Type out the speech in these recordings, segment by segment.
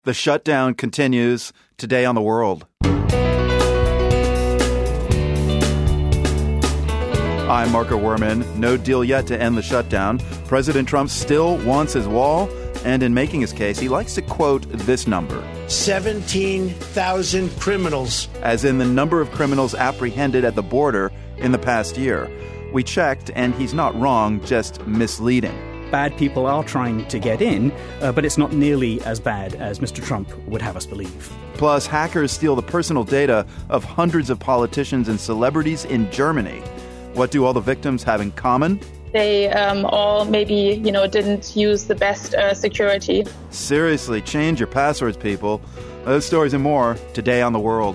The shutdown continues today on The World. I'm Marco Werman. No deal yet to end the shutdown. President Trump still wants his wall, and in making his case, he likes to quote this number. 17,000 criminals. As in the number of criminals apprehended at the border in the past year. We checked, and he's not wrong, just misleading. Bad people are trying to get in, but it's not nearly as bad as Mr. Trump would have us believe. Plus, hackers steal the personal data of hundreds of politicians and celebrities in Germany. What do all the victims have in common? They all maybe, didn't use the best security. Seriously, change your passwords, people. Those stories and more today on The World.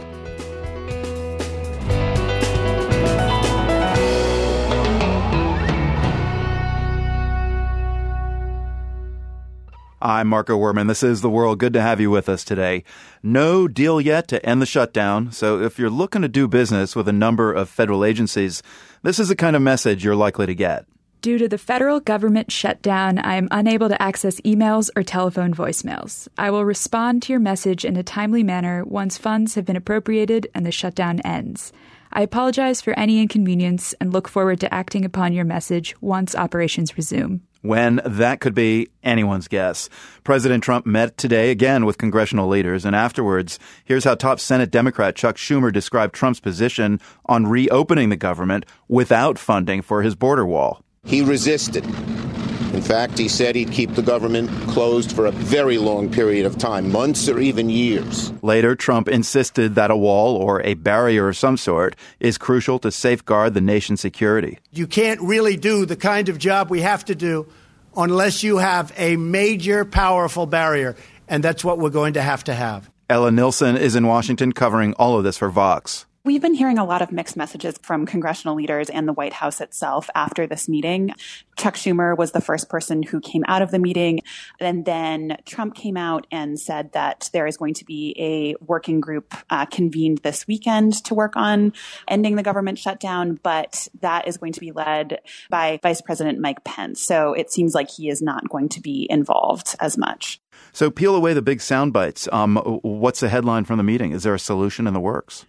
I'm Marco Werman. This is The World. Good to have you with us today. No deal yet to end the shutdown. So if you're looking to do business with a number of federal agencies, this is the kind of message you're likely to get. Due to the federal government shutdown, I am unable to access emails or telephone voicemails. I will respond to your message in a timely manner once funds have been appropriated and the shutdown ends. I apologize for any inconvenience and look forward to acting upon your message once operations resume. When that could be anyone's guess. President Trump met today again with congressional leaders, and afterwards, here's how top Senate Democrat Chuck Schumer described Trump's position on reopening the government without funding for his border wall. He resisted. In fact, he said he'd keep the government closed for a very long period of time, months or even years. Later, Trump insisted that a wall or a barrier of some sort is crucial to safeguard the nation's security. You can't really do the kind of job we have to do unless you have a major, powerful barrier. And that's what we're going to have. Ella Nilsen is in Washington covering all of this for Vox. We've been hearing a lot of mixed messages from congressional leaders and the White House itself after this meeting. Chuck Schumer was the first person who came out of the meeting. And then Trump came out and said that there is going to be a working group convened this weekend to work on ending the government shutdown. But that is going to be led by Vice President Mike Pence. So it seems like he is not going to be involved as much. So peel away the big sound bites. What's the headline from the meeting? Is there a solution in the works?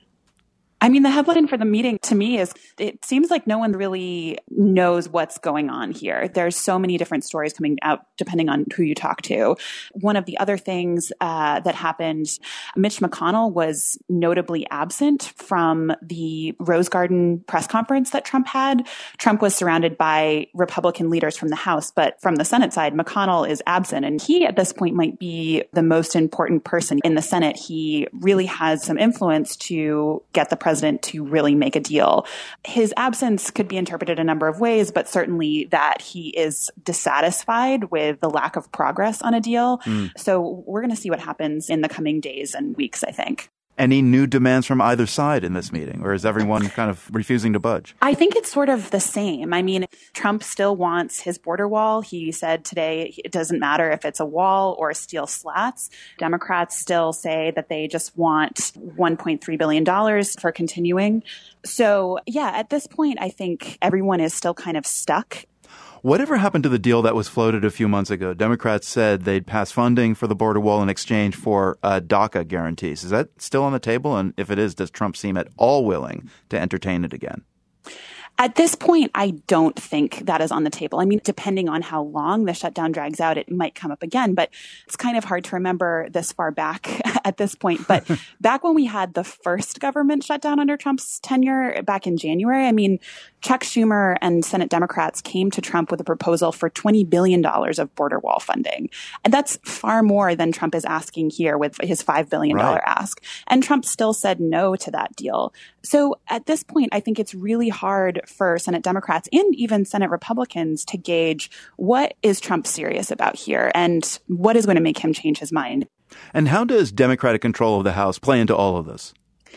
I mean, the headline for the meeting to me is it seems like no one really knows what's going on here. There's so many different stories coming out depending on who you talk to. One of the other things that happened, Mitch McConnell was notably absent from the Rose Garden press conference that Trump had. Trump was surrounded by Republican leaders from the House, but from the Senate side, McConnell is absent. And he at this point might be the most important person in the Senate. He really has some influence to get the president to really make a deal. His absence could be interpreted a number of ways, but certainly that he is dissatisfied with the lack of progress on a deal. So we're going to see what happens in the coming days and weeks, I think. Any new demands from either side in this meeting, or is everyone kind of refusing to budge? I think it's sort of the same. I mean, Trump still wants his border wall. He said today it doesn't matter if it's a wall or steel slats. Democrats still say that they just want $1.3 billion for continuing. So, yeah, at this point, I think everyone is still kind of stuck. Whatever happened to the deal that was floated a few months ago? Democrats said they'd pass funding for the border wall in exchange for DACA guarantees. Is that still on the table? And if it is, does Trump seem at all willing to entertain it again? At this point, I don't think that is on the table. I mean, depending on how long the shutdown drags out, it might come up again. But it's kind of hard to remember this far back at this point. But back when we had the first government shutdown under Trump's tenure back in January, I mean, Chuck Schumer and Senate Democrats came to Trump with a proposal for $20 billion of border wall funding. And that's far more than Trump is asking here with his $5 billion ask. And Trump still said no to that deal. So at this point, I think it's really hard for Senate Democrats and even Senate Republicans to gauge what is Trump serious about here and what is going to make him change his mind. And how does Democratic control of the House play into all of this?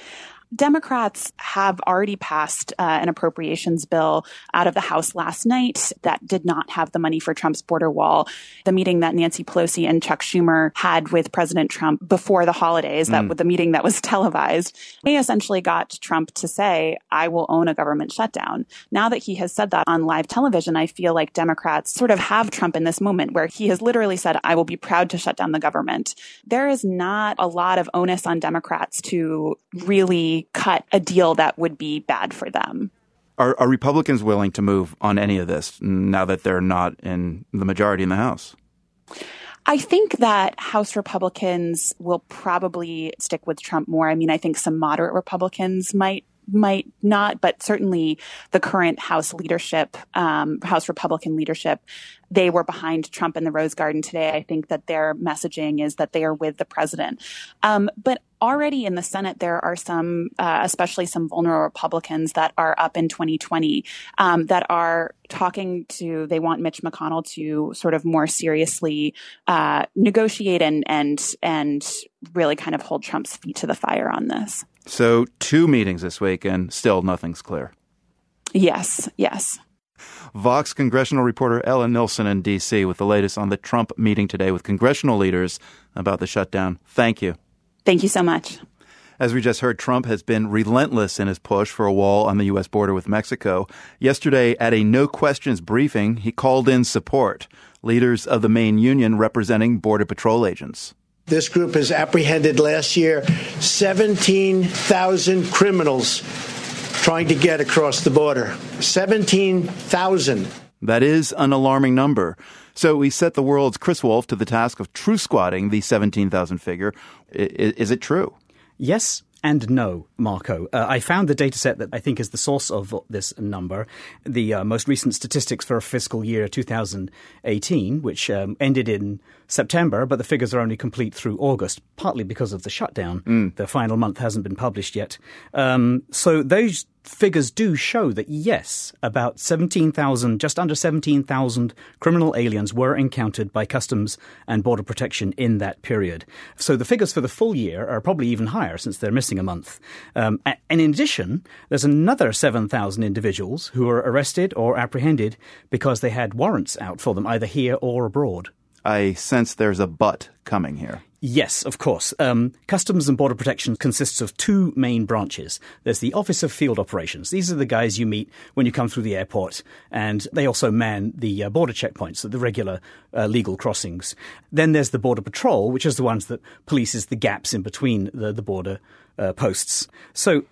Democrats have already passed an appropriations bill out of the House last night that did not have the money for Trump's border wall. The meeting that Nancy Pelosi and Chuck Schumer had with President Trump before the holidays, that was the meeting that was televised, they essentially got Trump to say, I will own a government shutdown. Now that he has said that on live television, I feel like Democrats sort of have Trump in this moment where he has literally said, I will be proud to shut down the government. There is not a lot of onus on Democrats to really cut a deal that would be bad for them. Are Republicans willing to move on any of this now that they're not in the majority in the House? I think that House Republicans will probably stick with Trump more. I mean, I think some moderate Republicans might not, but certainly the current House leadership, House Republican leadership, they were behind Trump in the Rose Garden today. I think that their messaging is that they are with the president. But already in the Senate, there are some, especially some vulnerable Republicans that are up in 2020 that are talking to, they want Mitch McConnell to sort of more seriously negotiate and really kind of hold Trump's feet to the fire on this. So 2 meetings this week and still nothing's clear. Yes. Vox congressional reporter Ellen Nilsen in D.C. with the latest on the Trump meeting today with congressional leaders about the shutdown. Thank you. Thank you so much. As we just heard, Trump has been relentless in his push for a wall on the U.S. border with Mexico. Yesterday, at a no-questions briefing, he called in support. Leaders of the main union representing Border Patrol agents. This group has apprehended last year 17,000 criminals trying to get across the border. 17,000. That is an alarming number. So we set the world's Chris Wolf to the task of true squatting the 17,000 figure. Is it true? Yes and no, Marco. I found the data set that I think is the source of this number, the most recent statistics for fiscal year 2018, which ended in September, but the figures are only complete through August, partly because of the shutdown. The final month hasn't been published yet. So those figures do show that, yes, about 17,000, just under 17,000 criminal aliens were encountered by Customs and Border Protection in that period. So the figures for the full year are probably even higher since they're missing a month. And in addition, there's another 7,000 individuals who were arrested or apprehended because they had warrants out for them, either here or abroad. I sense there's a but coming here. Yes, of course. Customs and Border Protection consists of 2 main branches. There's the Office of Field Operations. These are the guys you meet when you come through the airport, and they also man the border checkpoints, the regular legal crossings. Then there's the Border Patrol, which is the ones that polices the gaps in between the border posts. So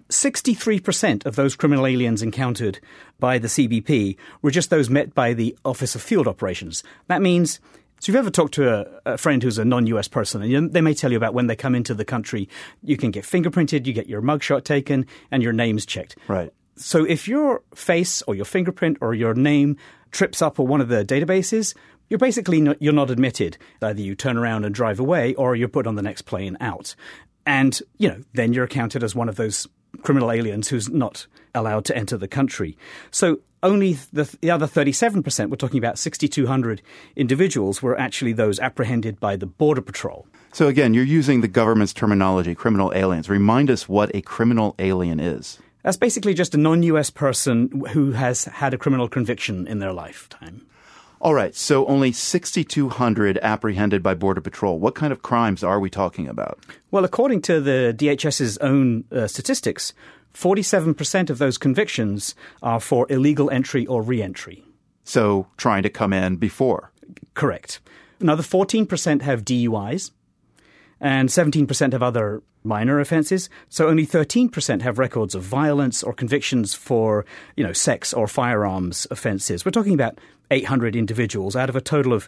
63% of those criminal aliens encountered by the CBP were just those met by the Office of Field Operations. That means, so if you've ever talked to a friend who's a non-US person, and they may tell you about when they come into the country, you can get fingerprinted, you get your mugshot taken, and your name's checked. Right. So if your face or your fingerprint or your name trips up on one of the databases, you're basically you're not admitted. Either you turn around and drive away, or you're put on the next plane out. And, then you're counted as one of those criminal aliens who's not allowed to enter the country. So only the other 37%, we're talking about 6,200 individuals, were actually those apprehended by the Border Patrol. So again, you're using the government's terminology, criminal aliens. Remind us what a criminal alien is. That's basically just a non-US person who has had a criminal conviction in their lifetime. All right, so only 6,200 apprehended by Border Patrol. What kind of crimes are we talking about? Well, according to the DHS's own statistics, 47% of those convictions are for illegal entry or re-entry. So trying to come in before. Correct. Another 14% have DUIs, and 17% have other minor offenses. So only 13% have records of violence or convictions for, sex or firearms offenses. We're talking about 800 individuals out of a total of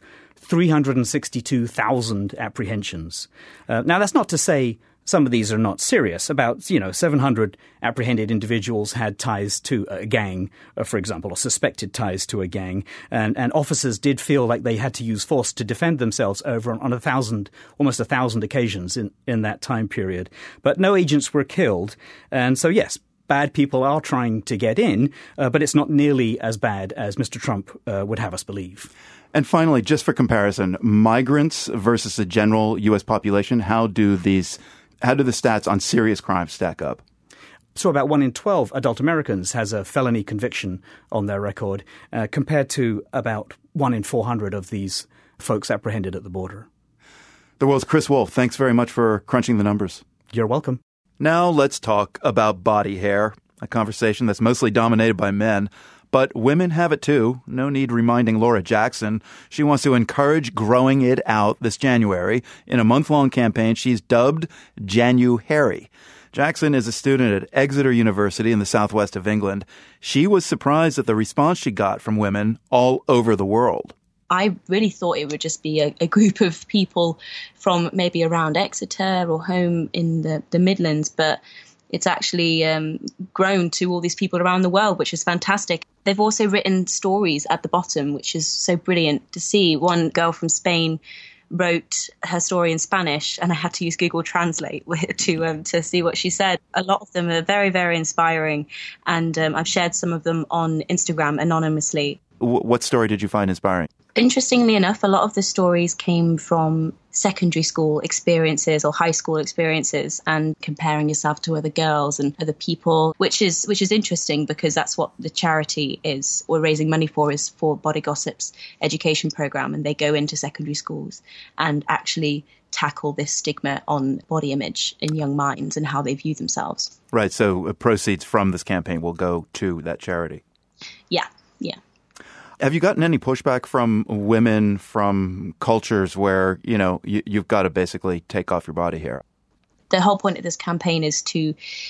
362,000 apprehensions. Now, that's not to say some of these are not serious. About, 700 apprehended individuals had ties to a gang, for example, or suspected ties to a gang. And officers did feel like they had to use force to defend themselves over on almost 1,000 occasions in that time period. But no agents were killed. And so, yes, bad people are trying to get in, but it's not nearly as bad as Mr. Trump would have us believe. And finally, just for comparison, migrants versus the general U.S. population, how do the stats on serious crimes stack up? So about 1 in 12 adult Americans has a felony conviction on their record, compared to about 1 in 400 of these folks apprehended at the border. The World's Chris Wolf, thanks very much for crunching the numbers. You're welcome. Now let's talk about body hair, a conversation that's mostly dominated by men. But women have it too. No need reminding Laura Jackson. She wants to encourage growing it out this January. In a month-long campaign she's dubbed Janu-Hairy. Jackson is a student at Exeter University in the southwest of England. She was surprised at the response she got from women all over the world. I really thought it would just be a group of people from maybe around Exeter or home in the Midlands, but it's actually grown to all these people around the world, which is fantastic. They've also written stories at the bottom, which is so brilliant to see. One girl from Spain wrote her story in Spanish, and I had to use Google Translate to see what she said. A lot of them are very, very inspiring, and I've shared some of them on Instagram anonymously. What story did you find inspiring? Interestingly enough, a lot of the stories came from secondary school experiences or high school experiences, and comparing yourself to other girls and other people, which is interesting because that's what the charity is we're raising money for, is for Body Gossip's education program, and they go into secondary schools and actually tackle this stigma on body image in young minds and how they view themselves. Right, so proceeds from this campaign will go to that charity. Yeah. Have you gotten any pushback from women from cultures where, you've got to basically take off your body hair? The whole point of this campaign is to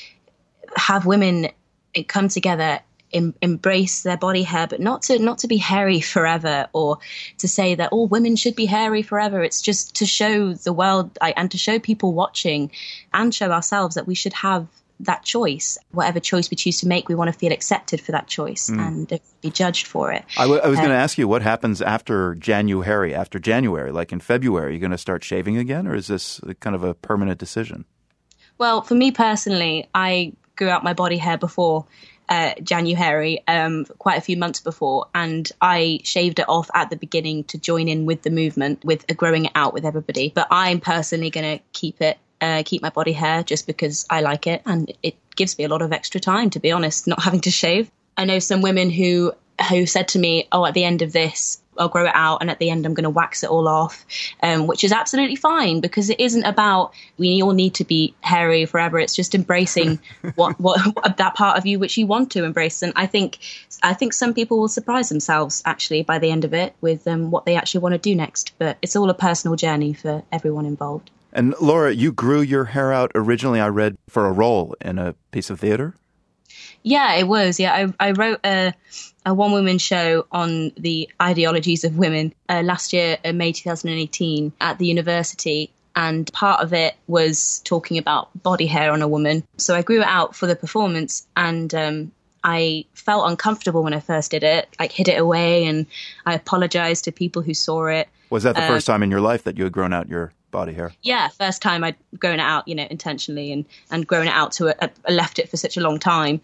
have women come together, embrace their body hair, but not to be hairy forever, or to say that all women should be hairy forever. It's just to show the world and to show people watching and show ourselves that we should have that choice. Whatever choice we choose to make, we want to feel accepted for that choice and be judged for it. I was going to ask you, what happens after Janu-Hairy, after January, like in February? Are you going to start shaving again, or is this kind of a permanent decision? Well, for me personally, I grew out my body hair before Janu-Hairy, quite a few months before, and I shaved it off at the beginning to join in with the movement, with growing it out with everybody. But I'm personally going to keep my body hair just because I like it, and it gives me a lot of extra time, to be honest, not having to shave. I know some women who said to me, at the end of this, I'll grow it out, and at the end I'm going to wax it all off, which is absolutely fine, because it isn't about we all need to be hairy forever. It's just embracing what that part of you which you want to embrace. And I think some people will surprise themselves actually by the end of it with what they actually want to do next. But it's all a personal journey for everyone involved. And Laura, you grew your hair out originally, I read, for a role in a piece of theater? Yeah, it was. Yeah, I wrote a one-woman show on the ideologies of women last year, in May 2018, at the university. And part of it was talking about body hair on a woman. So I grew it out for the performance, and I felt uncomfortable when I first did it. I hid it away, and I apologized to people who saw it. Was that the first time in your life that you had grown out your body hair? Yeah, first time I'd grown it out, intentionally, and grown it out to left it for such a long time.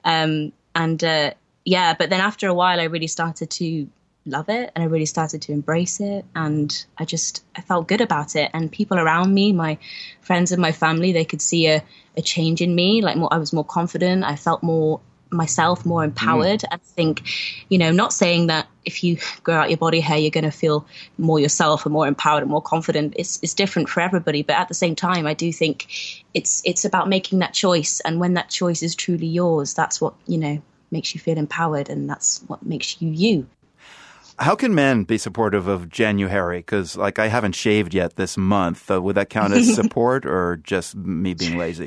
But then after a while, I really started to love it, and I really started to embrace it, and I felt good about it. And people around me, my friends and my family, they could see a change in me. Like I was more confident. I felt more myself, more empowered. I think, not saying that if you grow out your body hair, you're going to feel more yourself and more empowered and more confident. It's different for everybody. But at the same time, I do think it's about making that choice. And when that choice is truly yours, that's what, makes you feel empowered. And that's what makes you you. How can men be supportive of Janu-Hairy? Because, I haven't shaved yet this month. Would that count as support or just me being lazy?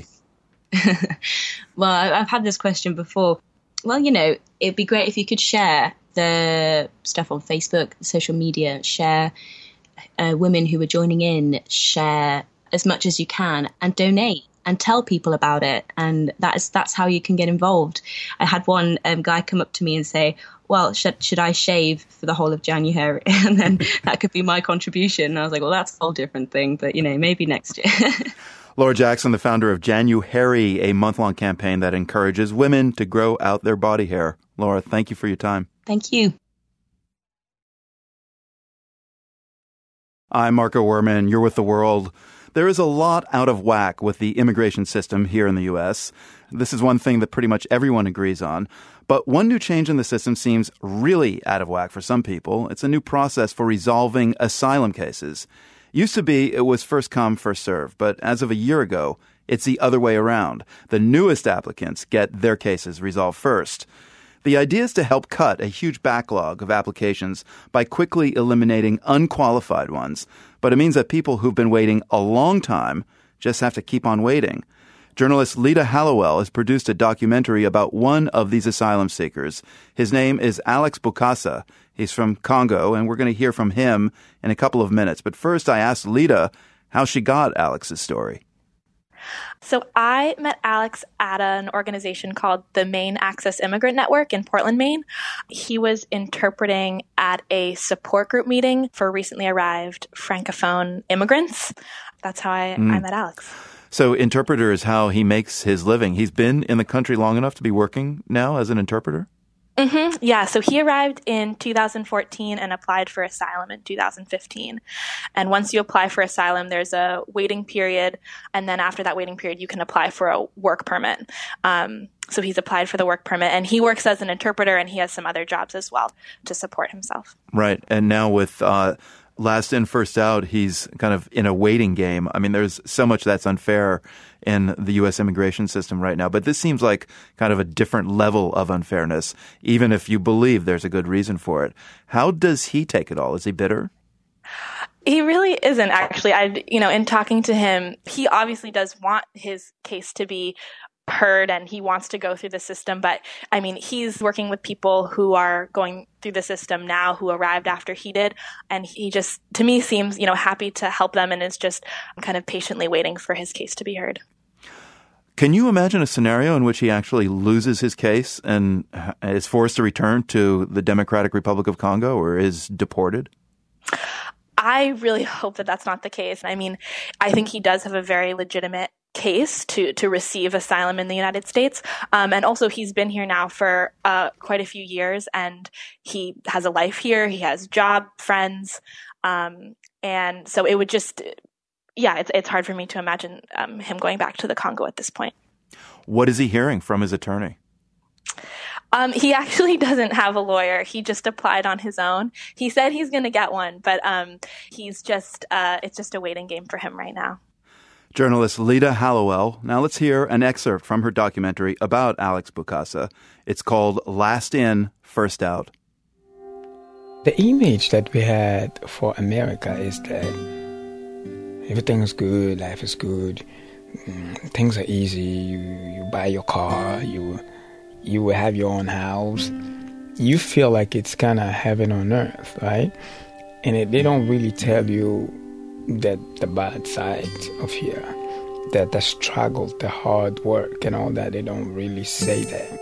Well, I've had this question before. Well, it'd be great if you could share the stuff on Facebook, social media, share women who are joining in, share as much as you can, and donate and tell people about it. And that's how you can get involved. I had one guy come up to me and say, well, should I shave for the whole of Janu-Hairy? And then that could be my contribution. And I was like, well, that's a whole different thing, but, maybe next year. Laura Jackson, the founder of Janu-Hairy, a month-long campaign that encourages women to grow out their body hair. Laura, thank you for your time. Thank you. I'm Marco Werman. You're with The World. There is a lot out of whack with the immigration system here in the U.S. This is one thing that pretty much everyone agrees on. But one new change in the system seems really out of whack for some people. It's a new process for resolving asylum cases. Used to be it was first come, first serve, but as of a year ago, it's the other way around. The newest applicants get their cases resolved first. The idea is to help cut a huge backlog of applications by quickly eliminating unqualified ones. But it means that people who've been waiting a long time just have to keep on waiting. Journalist Lita Hallowell has produced a documentary about one of these asylum seekers. His name is Alex Bukasa. He's from Congo, and we're going to hear from him in a couple of minutes. But first, I asked Lita how she got Alex's story. So I met Alex at an organization called the Maine Access Immigrant Network in Portland, Maine. He was interpreting at a support group meeting for recently arrived Francophone immigrants. That's how I met Alex. So interpreter is how he makes his living. He's been in the country long enough to be working now as an interpreter? Mm-hmm. Yeah, so he arrived in 2014 and applied for asylum in 2015. And once you apply for asylum, there's a waiting period. And then after that waiting period, you can apply for a work permit. So he's applied for the work permit, and he works as an interpreter, and he has some other jobs as well to support himself. Right. And now with last in, first out, he's kind of in a waiting game. I mean, there's so much that's unfair in the U.S. immigration system right now. But this seems like kind of a different level of unfairness, even if you believe there's a good reason for it. How does he take it all? Is he bitter? He really isn't, actually. In talking to him, he obviously does want his case to be heard and he wants to go through the system. But I mean, he's working with people who are going through the system now who arrived after he did. And he just, to me, seems, happy to help them and is just kind of patiently waiting for his case to be heard. Can you imagine a scenario in which he actually loses his case and is forced to return to the Democratic Republic of Congo or is deported? I really hope that that's not the case. I mean, I think he does have a very legitimate case to receive asylum in the United States. And also he's been here now for quite a few years and he has a life here. He has job, friends. And so it would just, it's hard for me to imagine him going back to the Congo at this point. What is he hearing from his attorney? He actually doesn't have a lawyer. He just applied on his own. He said he's going to get one, but he's just it's just a waiting game for him right now. Journalist Lita Hallowell. Now let's hear an excerpt from her documentary about Alex Bukasa. It's called Last In, First Out. The image that we had for America is that everything is good, life is good, things are easy, you buy your car, you will have your own house. You feel like it's kind of heaven on earth, right? And they don't really tell you that the bad side of here, that the struggle, the hard work and all that, they don't really say that.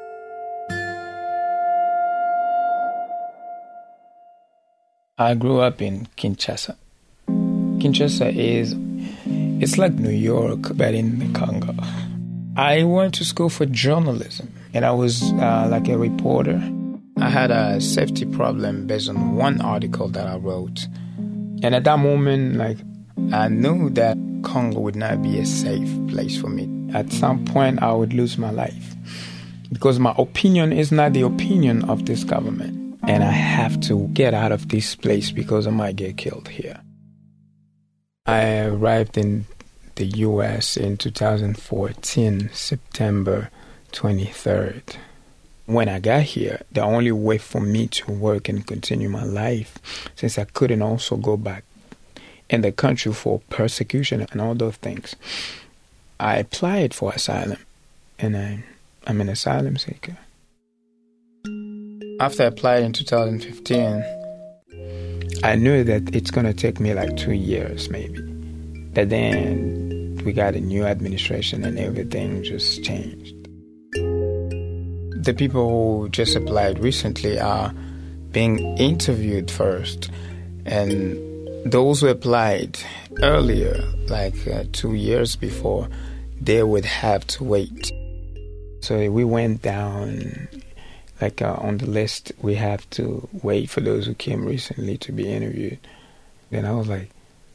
I grew up in Kinshasa. Kinshasa it's like New York, but in the Congo. I went to school for journalism, and I was like a reporter. I had a safety problem based on one article that I wrote. And at that moment, I knew that Congo would not be a safe place for me. At some point, I would lose my life because my opinion is not the opinion of this government. And I have to get out of this place because I might get killed here. I arrived in the U.S. in 2014, September 23rd. When I got here, the only way for me to work and continue my life, since I couldn't also go back in the country for persecution and all those things, I applied for asylum, and I'm an asylum seeker. After I applied in 2015, I knew that it's going to take me 2 years maybe. But then we got a new administration and everything just changed. The people who just applied recently are being interviewed first. And those who applied earlier, 2 years before, they would have to wait. So we went down, on the list, we have to wait for those who came recently to be interviewed. Then I was like,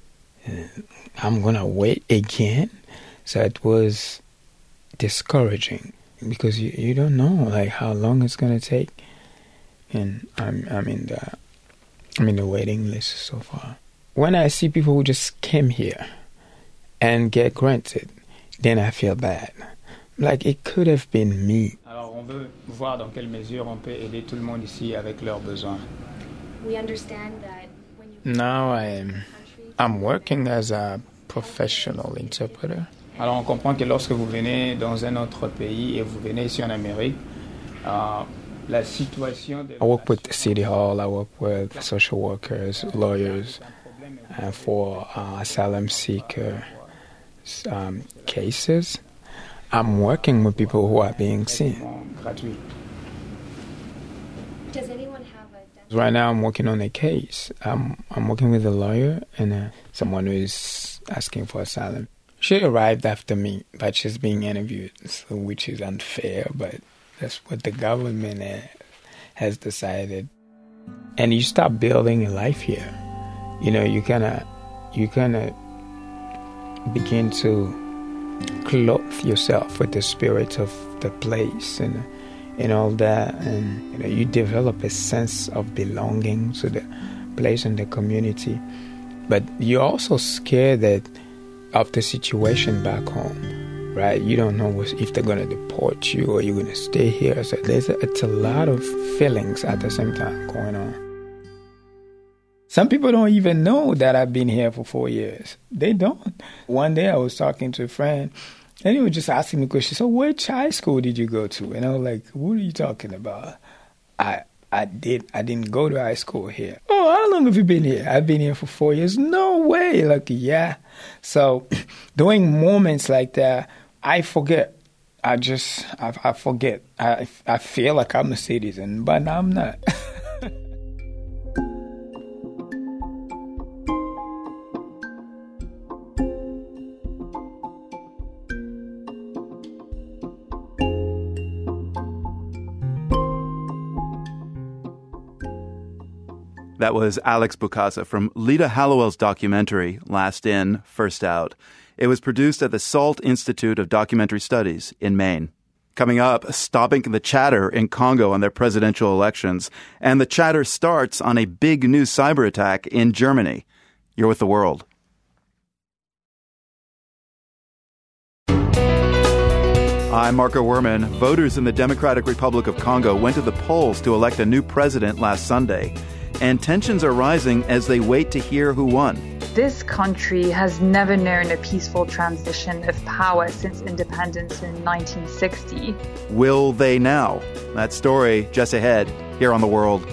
I'm going to wait again. So it was discouraging because you don't know like how long it's going to take. And I'm in the waiting list so far. When I see people who just came here and get granted, then I feel bad. Like it could have been me. Alors on veut voir dans quelle mesure on peut aider tout le monde ici avec leurs besoins. We understand that when you Now I'm working as a professional interpreter. Alors on comprend que lorsque vous venez dans un autre pays et vous venez ici en Amérique, la situation de... I work with the City Hall, I work with social workers, lawyers, for asylum seeker cases. I'm working with people who are being seen. Does anyone have a... Right now I'm working on a case. I'm working with a lawyer and someone who is asking for asylum. She arrived after me, but she's being interviewed, so, which is unfair, but that's what the government has decided. And you start building a life here. You know, you kind of begin to clothe yourself with the spirit of the place and all that, and you know, you develop a sense of belonging to the place and the community. But you're also scared of the situation back home, right? You don't know if they're going to deport you or you're going to stay here. So it's a lot of feelings at the same time going on. Some people don't even know that I've been here for 4 years. They don't. One day I was talking to a friend, and he was just asking me questions. So which high school did you go to? And I was like, what are you talking about? I didn't go to high school here. Oh, how long have you been here? I've been here for 4 years. No way. Like, yeah. So during moments like that, I forget. I forget. I feel like I'm a citizen, but I'm not. That was Alex Bukasa from Lita Hallowell's documentary, Last In, First Out. It was produced at the Salt Institute of Documentary Studies in Maine. Coming up, stopping the chatter in Congo on their presidential elections. And the chatter starts on a big new cyber attack in Germany. You're with The World. I'm Marco Werman. Voters in the Democratic Republic of Congo went to the polls to elect a new president last Sunday. And tensions are rising as they wait to hear who won. This country has never known a peaceful transition of power since independence in 1960. Will they now? That story just ahead here on The World.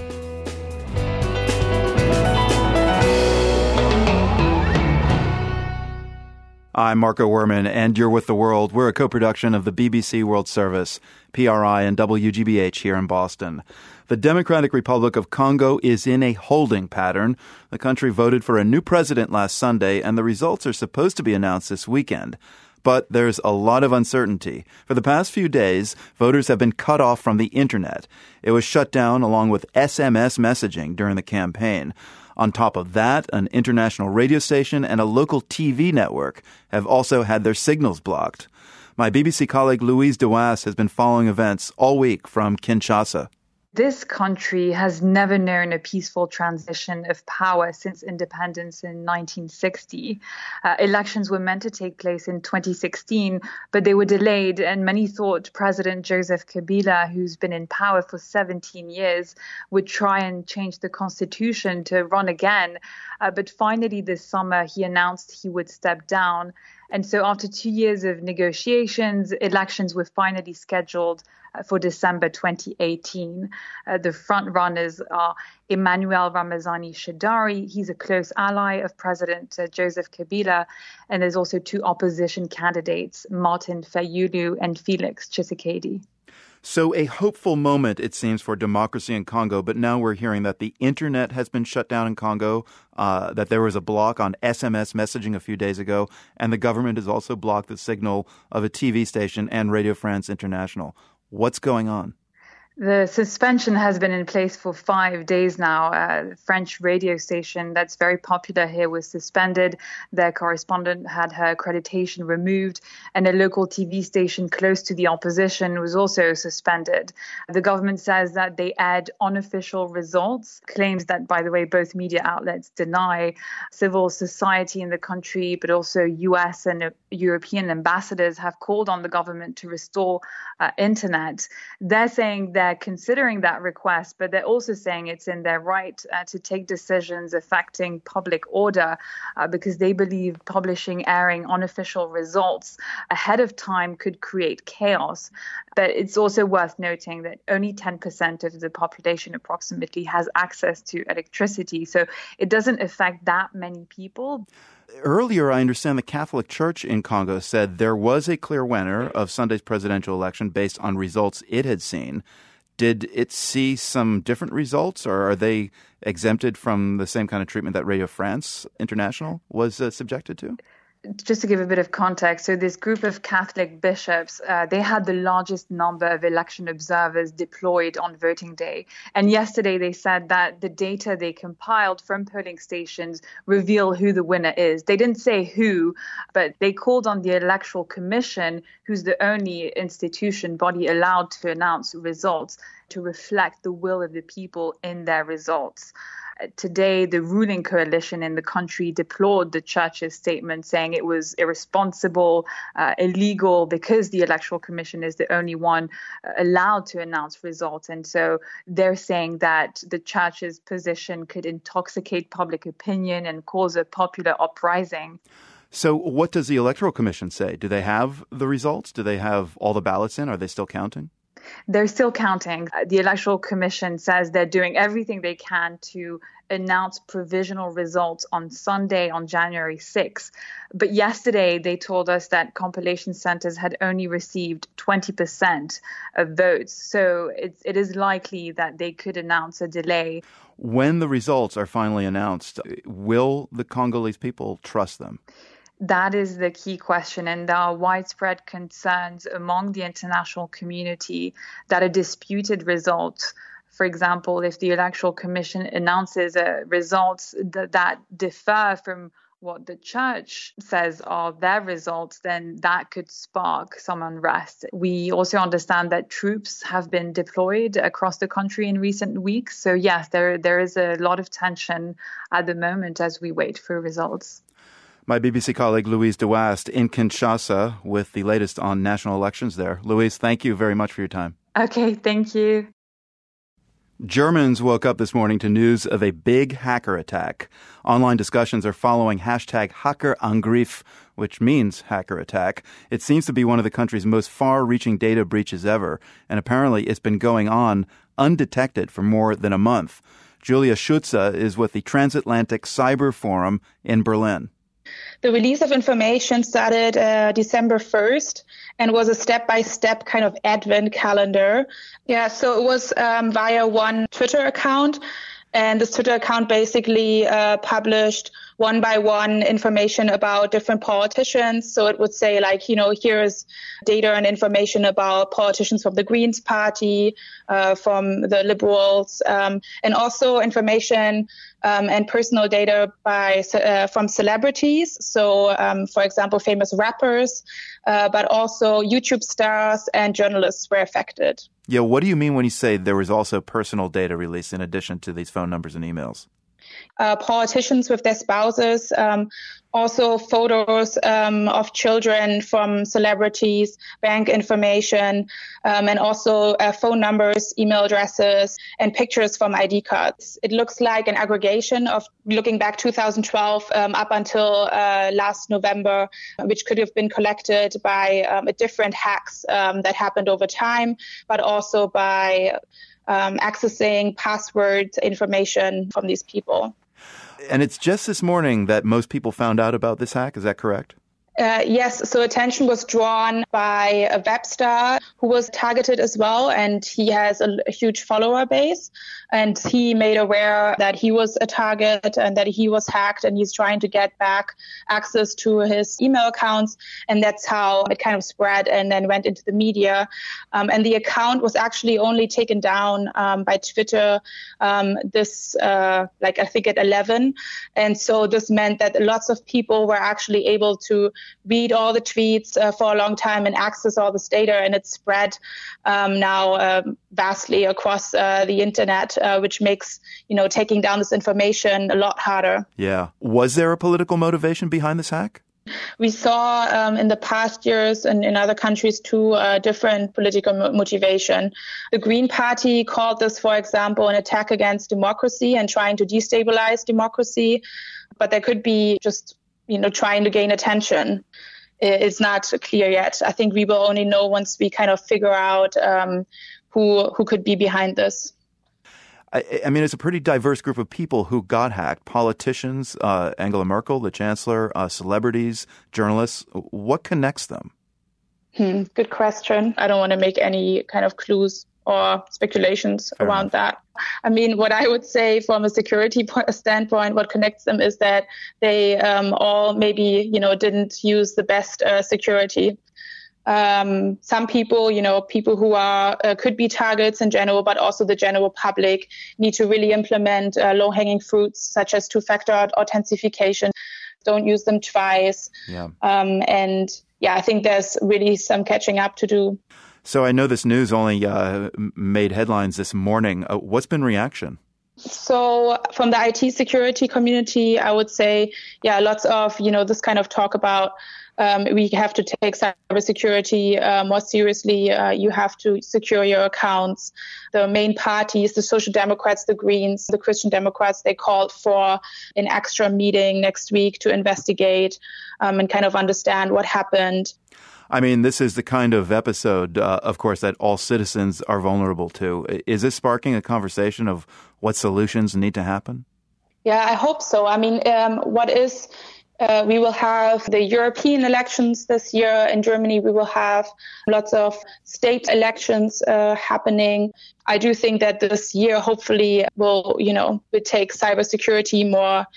I'm Marco Werman, and you're with The World. We're a co-production of the BBC World Service, PRI, and WGBH here in Boston. The Democratic Republic of Congo is in a holding pattern. The country voted for a new president last Sunday, and the results are supposed to be announced this weekend. But there's a lot of uncertainty. For the past few days, voters have been cut off from the internet. It was shut down along with SMS messaging during the campaign. On top of that, an international radio station and a local TV network have also had their signals blocked. My BBC colleague Louise Dewasse has been following events all week from Kinshasa. This country has never known a peaceful transition of power since independence in 1960. Elections were meant to take place in 2016, but they were delayed, and many thought President Joseph Kabila, who's been in power for 17 years, would try and change the constitution to run again. But finally this summer, he announced he would step down. And so after 2 years of negotiations, elections were finally scheduled for December 2018. The front runners are Emmanuel Ramazani Shadari. He's a close ally of President Joseph Kabila. And there's also two opposition candidates, Martin Fayulu and Felix Tshisekedi. So a hopeful moment, it seems, for democracy in Congo. But now we're hearing that the internet has been shut down in Congo, that there was a block on SMS messaging a few days ago, and the government has also blocked the signal of a TV station and Radio France International. What's going on? The suspension has been in place for 5 days now. A French radio station that's very popular here was suspended. Their correspondent had her accreditation removed, and a local TV station close to the opposition was also suspended. The government says that they add unofficial results, claims that, by the way, both media outlets deny. Civil society in the country, but also US and European ambassadors have called on the government to restore internet. They're saying they're considering that request, but they're also saying it's in their right to take decisions affecting public order because they believe publishing, airing unofficial results ahead of time could create chaos. But it's also worth noting that only 10% of the population approximately has access to electricity, so it doesn't affect that many people. Earlier, I understand the Catholic Church in Congo said there was a clear winner of Sunday's presidential election based on results it had seen. Did it see some different results, or are they exempted from the same kind of treatment that Radio France International was subjected to? Just to give a bit of context, so this group of Catholic bishops, they had the largest number of election observers deployed on voting day. And yesterday they said that the data they compiled from polling stations reveal who the winner is. They didn't say who, but they called on the Electoral Commission, who's the only institution body allowed to announce results, to reflect the will of the people in their results. Today, the ruling coalition in the country deplored the church's statement, saying it was irresponsible, illegal, because the Electoral Commission is the only one allowed to announce results. And so they're saying that the church's position could intoxicate public opinion and cause a popular uprising. So what does the Electoral Commission say? Do they have the results? Do they have all the ballots in? Are they still counting? They're still counting. The Electoral Commission says they're doing everything they can to announce provisional results on Sunday, on January 6th. But yesterday, they told us that compilation centers had only received 20% of votes. So it is likely that they could announce a delay. When the results are finally announced, will the Congolese people trust them? That is the key question, and there are widespread concerns among the international community that a disputed result, for example, if the Electoral Commission announces results that differ from what the church says are their results, then that could spark some unrest. We also understand that troops have been deployed across the country in recent weeks. So yes, there is a lot of tension at the moment as we wait for results. My BBC colleague Louise DeWast in Kinshasa with the latest on national elections there. Louise, thank you very much for your time. Okay, thank you. Germans woke up this morning to news of a big hacker attack. Online discussions are following #Hackerangriff, which means hacker attack. It seems to be one of the country's most far-reaching data breaches ever, and apparently it's been going on undetected for more than a month. Julia Schutze is with the Transatlantic Cyber Forum in Berlin. The release of information started December 1st and was a step-by-step kind of advent calendar. Yeah, so it was via one Twitter account. And this Twitter account basically published one by one information about different politicians. So it would say, like, here's data and information about politicians from the Greens Party, from the Liberals, and also information and personal data from celebrities. So, for example, famous rappers, but also YouTube stars and journalists were affected. Yeah, what do you mean when you say there was also personal data released in addition to these phone numbers and emails? Politicians with their spouses, also photos of children from celebrities, bank information, and also phone numbers, email addresses, and pictures from ID cards. It looks like an aggregation of looking back 2012 up until last November, which could have been collected by different hacks that happened over time, but also by accessing password information from these people. And it's just this morning that most people found out about this hack. Is that correct? Yes, so attention was drawn by a web star who was targeted as well, and he has a huge follower base, and he made aware that he was a target and that he was hacked, and he's trying to get back access to his email accounts, and that's how it kind of spread and then went into the media. And the account was actually only taken down by Twitter I think at 11, and so this meant that lots of people were actually able to read all the tweets for a long time and access all this data, and it's spread now vastly across the internet, which makes, taking down this information a lot harder. Yeah. Was there a political motivation behind this hack? We saw in the past years and in other countries too, different political motivation. The Green Party called this, for example, an attack against democracy and trying to destabilize democracy. But there could be just, trying to gain attention. It's not clear yet. I think we will only know once we kind of figure out who could be behind this. I mean, it's a pretty diverse group of people who got hacked. Politicians, Angela Merkel, the chancellor, celebrities, journalists. What connects them? Good question. I don't want to make any kind of clues or speculations around that. I mean, what I would say from a security standpoint, what connects them is that they all maybe, didn't use the best security. Some people, people who are could be targets in general, but also the general public need to really implement low-hanging fruits such as two-factor authentication. Don't use them twice. Yeah. I think there's really some catching up to do. So I know this news only made headlines this morning. What's been reaction? So from the IT security community, I would say, lots of, this kind of talk about we have to take cybersecurity more seriously. You have to secure your accounts. The main parties, the Social Democrats, the Greens, the Christian Democrats, they called for an extra meeting next week to investigate and kind of understand what happened. I mean, this is the kind of episode, of course, that all citizens are vulnerable to. Is this sparking a conversation of what solutions need to happen? Yeah, I hope so. I mean, we will have the European elections this year in Germany. We will have lots of state elections happening. I do think that this year, hopefully, will take cybersecurity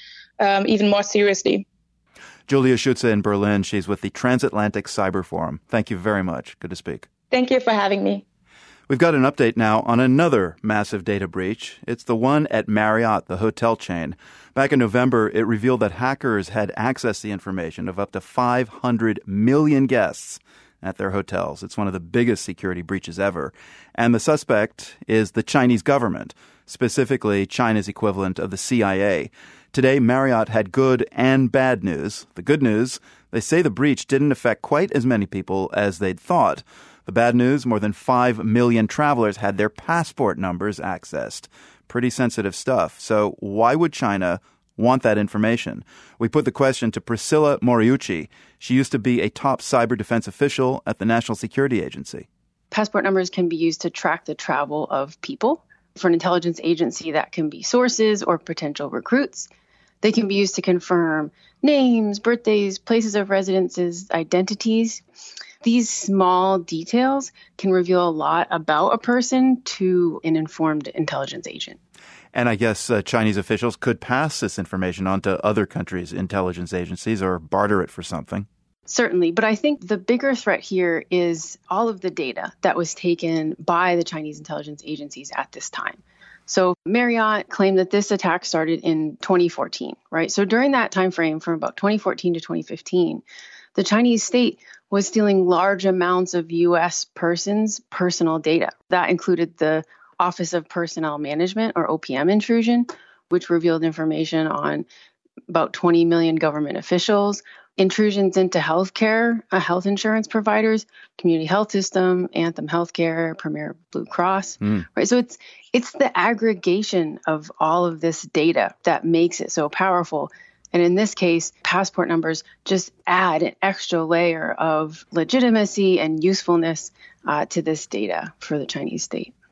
even more seriously. Julia Schutze in Berlin. She's with the Transatlantic Cyber Forum. Thank you very much. Good to speak. Thank you for having me. We've got an update now on another massive data breach. It's the one at Marriott, the hotel chain. Back in November, it revealed that hackers had accessed the information of up to 500 million guests at their hotels. It's one of the biggest security breaches ever. And the suspect is the Chinese government, specifically China's equivalent of the CIA. Today, Marriott had good and bad news. The good news, they say the breach didn't affect quite as many people as they'd thought. The bad news, more than 5 million travelers had their passport numbers accessed. Pretty sensitive stuff. So why would China want that information? We put the question to Priscilla Moriucci. She used to be a top cyber defense official at the National Security Agency. Passport numbers can be used to track the travel of people. For an intelligence agency, that can be sources or potential recruits. They can be used to confirm names, birthdays, places of residences, identities. These small details can reveal a lot about a person to an informed intelligence agent. And I guess Chinese officials could pass this information on to other countries' intelligence agencies or barter it for something. Certainly. But I think the bigger threat here is all of the data that was taken by the Chinese intelligence agencies at this time. So Marriott claimed that this attack started in 2014, right? So during that time frame, from about 2014 to 2015, the Chinese state was stealing large amounts of U.S. persons' personal data. That included the Office of Personnel Management, or OPM intrusion, which revealed information on about 20 million government officials, intrusions into healthcare, health insurance providers, Community Health System, Anthem Healthcare, Premier Blue Cross. Right? So it's the aggregation of all of this data that makes it so powerful. And in this case, passport numbers just add an extra layer of legitimacy and usefulness to this data for the Chinese state.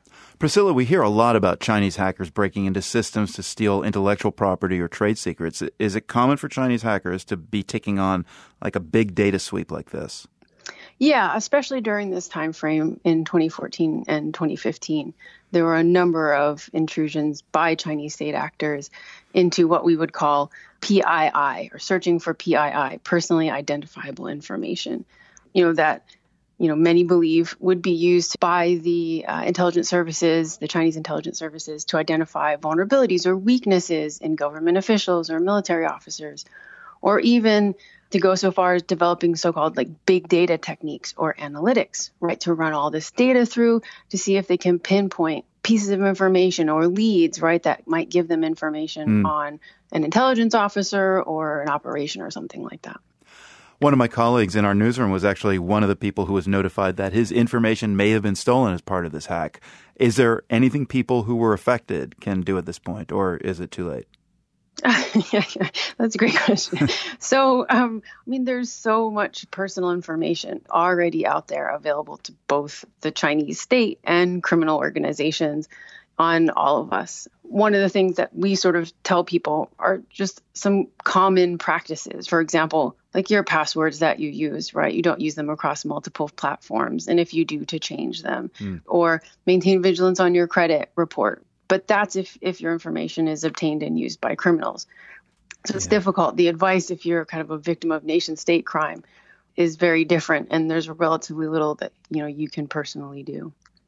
Priscilla, we hear a lot about Chinese hackers breaking into systems to steal intellectual property or trade secrets. Is it common for Chinese hackers to be taking on like a big data sweep like this? Yeah, especially during this time frame in 2014 and 2015. There were a number of intrusions by Chinese state actors into what we would call PII, or searching for PII, personally identifiable information. That many believe would be used by the intelligence services, the Chinese intelligence services, to identify vulnerabilities or weaknesses in government officials or military officers, or even to go so far as developing so-called big data techniques or analytics, right, to run all this data through to see if they can pinpoint pieces of information or leads, right, that might give them information on an intelligence officer or an operation or something like that. One of my colleagues in our newsroom was actually one of the people who was notified that his information may have been stolen as part of this hack. Is there anything people who were affected can do at this point, or is it too late? Yeah, that's a great question. So, there's so much personal information already out there available to both the Chinese state and criminal organizations on all of us. One of the things that we sort of tell people are just some common practices. For example, like your passwords that you use, right? You don't use them across multiple platforms. And if you do, to change them, or maintain vigilance on your credit report. But that's if your information is obtained and used by criminals. So it's difficult. The advice, if you're kind of a victim of nation state crime, is very different. And there's relatively little that, you can personally do.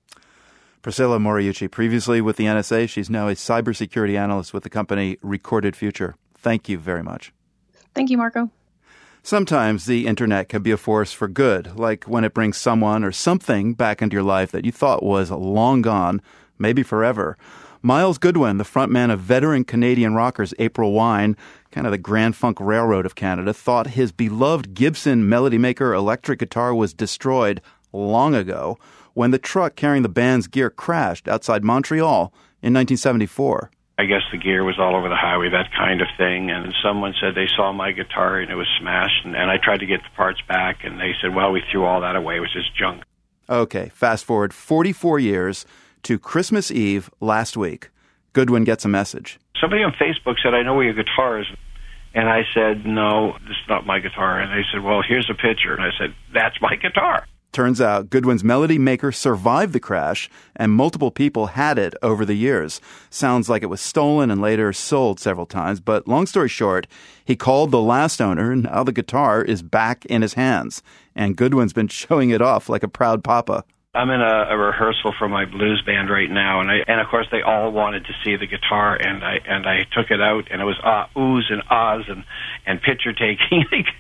Priscilla Moriucci, previously with the NSA, she's now a cybersecurity analyst with the company Recorded Future. Thank you very much. Thank you, Marco. Sometimes the internet can be a force for good, like when it brings someone or something back into your life that you thought was long gone, maybe forever. Myles Goodwin, the frontman of veteran Canadian rockers April Wine, kind of the Grand Funk Railroad of Canada, thought his beloved Gibson Melody Maker electric guitar was destroyed long ago when the truck carrying the band's gear crashed outside Montreal in 1974. I guess the gear was all over the highway, that kind of thing. And someone said they saw my guitar and it was smashed. And I tried to get the parts back, and they said, well, we threw all that away. It was just junk. Okay, fast forward 44 years to Christmas Eve last week. Goodwin gets a message. Somebody on Facebook said, I know where your guitar is. And I said, no, this is not my guitar. And they said, well, here's a picture. And I said, that's my guitar. Turns out Goodwin's Melody Maker survived the crash, and multiple people had it over the years. Sounds like it was stolen and later sold several times, but long story short, he called the last owner, and now the guitar is back in his hands. And Goodwin's been showing it off like a proud papa. I'm in a rehearsal for my blues band right now, and of course they all wanted to see the guitar, and I took it out, and it was oohs and ahs and picture taking,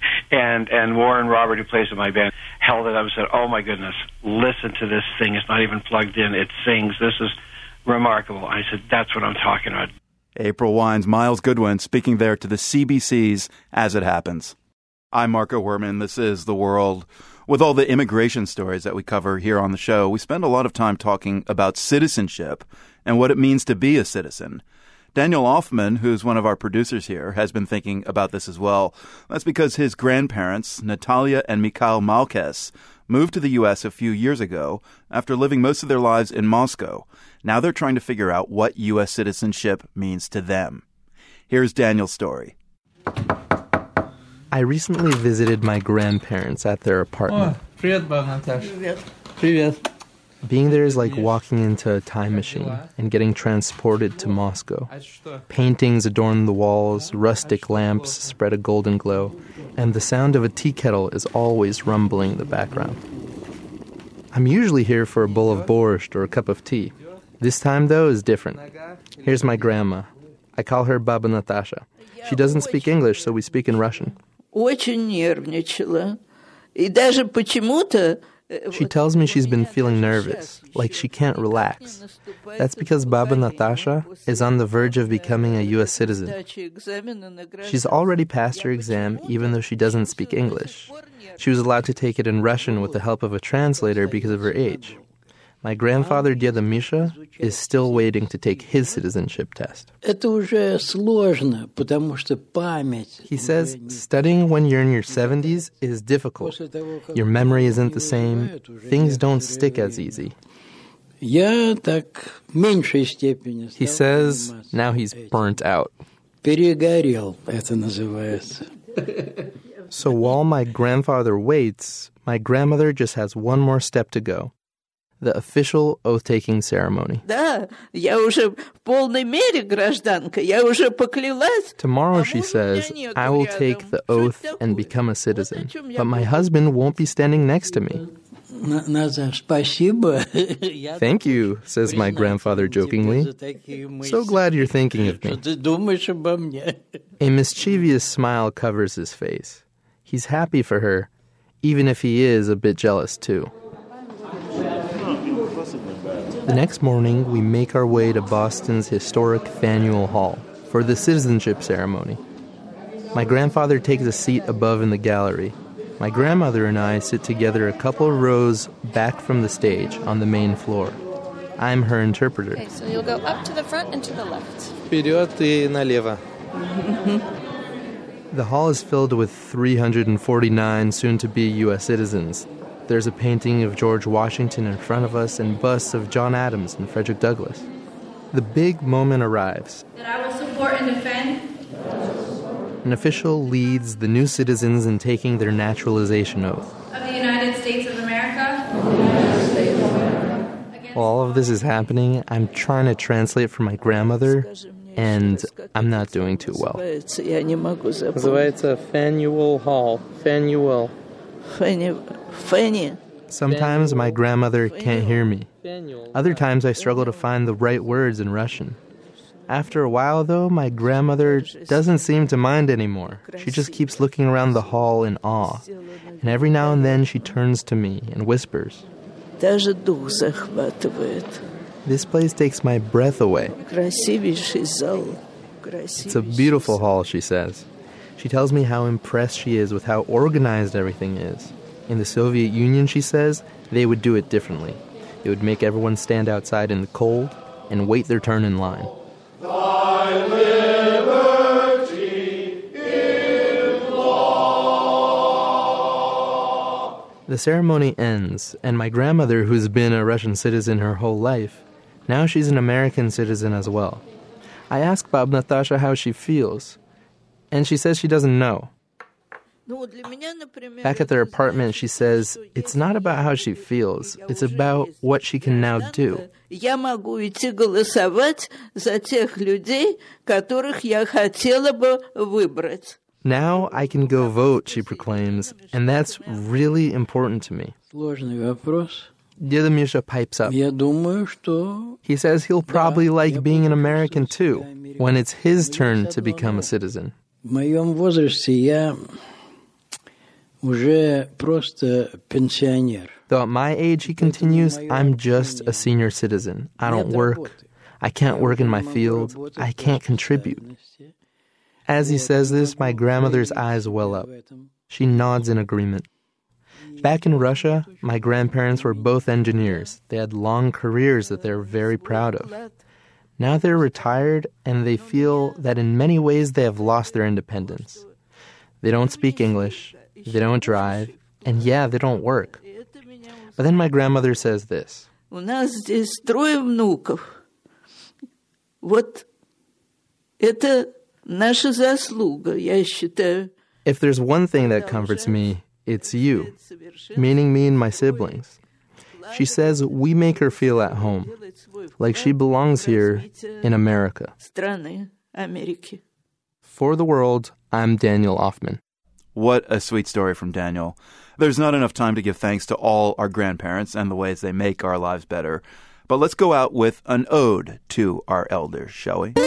and Warren Robert, who plays in my band, held it up and said, "Oh my goodness, listen to this thing! It's not even plugged in; it sings. This is remarkable." I said, "That's what I'm talking about." April Wine's Myles Goodwin speaking there to the CBC's As It Happens. I'm Marco Werman. This is The World. With all the immigration stories that we cover here on the show, we spend a lot of time talking about citizenship and what it means to be a citizen. Daniel Offman, who's one of our producers here, has been thinking about this as well. That's because his grandparents, Natalia and Mikhail Malkes, moved to the U.S. a few years ago after living most of their lives in Moscow. Now they're trying to figure out what U.S. citizenship means to them. Here's Daniel's story. I recently visited my grandparents at their apartment. Привет, Natasha. Привет. Being there is like walking into a time machine and getting transported to Moscow. Paintings adorn the walls, rustic lamps spread a golden glow, and the sound of a tea kettle is always rumbling in the background. I'm usually here for a bowl of borscht or a cup of tea. This time, though, is different. Here's my grandma. I call her Baba Natasha. She doesn't speak English, so we speak in Russian. Очень нервничала. И даже почему-то... She tells me she's been feeling nervous, like she can't relax. That's because Baba Natasha is on the verge of becoming a U.S. citizen. She's already passed her exam, even though she doesn't speak English. She was allowed to take it in Russian with the help of a translator because of her age. My grandfather, Deda Misha, is still waiting to take his citizenship test. He says studying when you're in your 70s is difficult. Your memory isn't the same. Things don't stick as easy. Я так в меньшей степени. He says now he's burnt out. Перегорел, это называется. So while my grandfather waits, my grandmother just has one more step to go. The official oath-taking ceremony. Да, я уже в полной мере гражданка. Я уже поклялась. Tomorrow, she says, I will take the oath and become a citizen. But my husband won't be standing next to me. Спасибо. Thank you, says my grandfather jokingly. So glad you're thinking of me. Ты думаешь обо мне. A mischievous smile covers his face. He's happy for her, even if he is a bit jealous too. The next morning, we make our way to Boston's historic Faneuil Hall for the citizenship ceremony. My grandfather takes a seat above in the gallery. My grandmother and I sit together a couple of rows back from the stage on the main floor. I'm her interpreter. Okay, so you'll go up to the front and to the left. Вперед и налево. The hall is filled with 349 soon-to-be U.S. citizens. There's a painting of George Washington in front of us and busts of John Adams and Frederick Douglass. The big moment arrives. That I will support and defend. An official leads the new citizens in taking their naturalization oath. Of the United States of America. While all of this is happening, I'm trying to translate for my grandmother, and I'm not doing too well. Называется Faneuil Hall. Faneuil. Sometimes my grandmother can't hear me. Other times I struggle to find the right words in Russian. After a while, though, my grandmother doesn't seem to mind anymore. She just keeps looking around the hall in awe. And every now and then she turns to me and whispers. This place takes my breath away. It's a beautiful hall, she says. She tells me how impressed she is with how organized everything is. In the Soviet Union, she says, they would do it differently. They would make everyone stand outside in the cold and wait their turn in line. Thy liberty is law. The ceremony ends, and my grandmother, who's been a Russian citizen her whole life, now she's an American citizen as well. I ask Bob Natasha how she feels, and she says she doesn't know. Back at their apartment, she says it's not about how she feels, it's about what she can now do. Я могу идти голосовать за тех людей, которых я хотела бы выбрать. Now I can go vote, she proclaims, and that's really important to me. Сложный вопрос. Deda Misha pipes up. Я думаю, что... He says he'll probably like being an American too, when it's his turn to become a citizen. В моем возрасте я уже просто пенсионер. Though at my age, he continues, I'm just a senior citizen. I don't work. I can't work in my field. I can't contribute. As he says this, my grandmother's eyes well up. She nods in agreement. Back in Russia, my grandparents were both engineers. They had long careers that they're very proud of. Now they're retired, and they feel that in many ways they have lost their independence. They don't speak English, they don't drive, and yeah, they don't work. But then my grandmother says this. У нас здесь 3 внуков. Вот это наша заслуга, я считаю. If there's one thing that comforts me, it's you, meaning me and my siblings. She says we make her feel at home, like she belongs here in America. Страны Америки. For the World, I'm Daniel Offman. What a sweet story from Daniel. There's not enough time to give thanks to all our grandparents and the ways they make our lives better. But let's go out with an ode to our elders, shall we?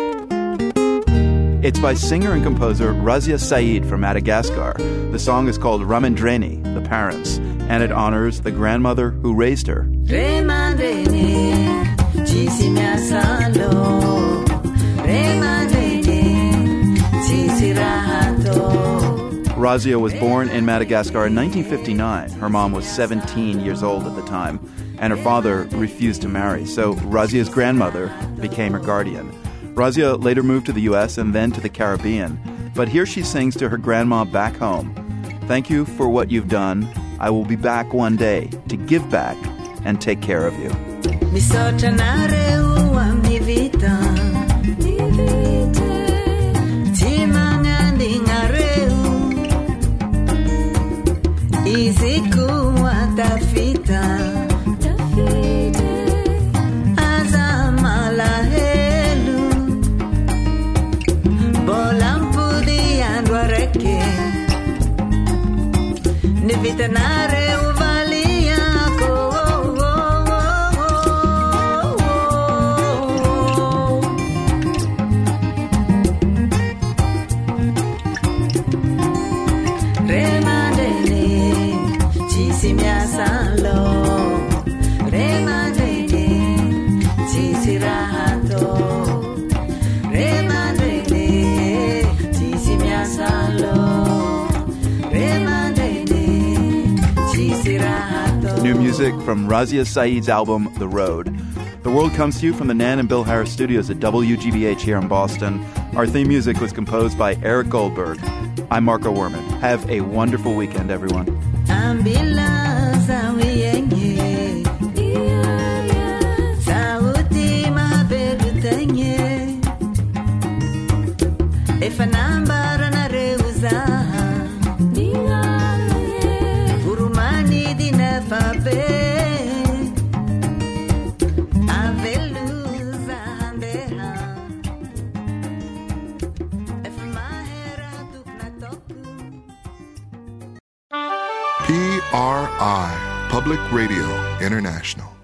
It's by singer and composer Razia Saeed from Madagascar. The song is called Ramendreni, the Parents, and it honors the grandmother who raised her. Razia was born in Madagascar in 1959. Her mom was 17 years old at the time, and her father refused to marry, so Razia's grandmother became her guardian. Razia later moved to the U.S. and then to the Caribbean, but here she sings to her grandma back home. Thank you for what you've done. I will be back one day to give back and take care of you. Misota nareu mi vita. Timangandi ngareu. Iziku atafita. Azamala helu. Bolampudi andwareke. Nivita nareu valia ko. New music from Razia Saeed's album, The Road. The World comes to you from the Nan and Bill Harris studios at WGBH here in Boston. Our theme music was composed by Eric Goldberg. I'm Marco Werman. Have a wonderful weekend, everyone. If a number and a reusa, Urumani di nefabe, Avelusa handeha. If my hair took na toku. PRI, Public Radio International.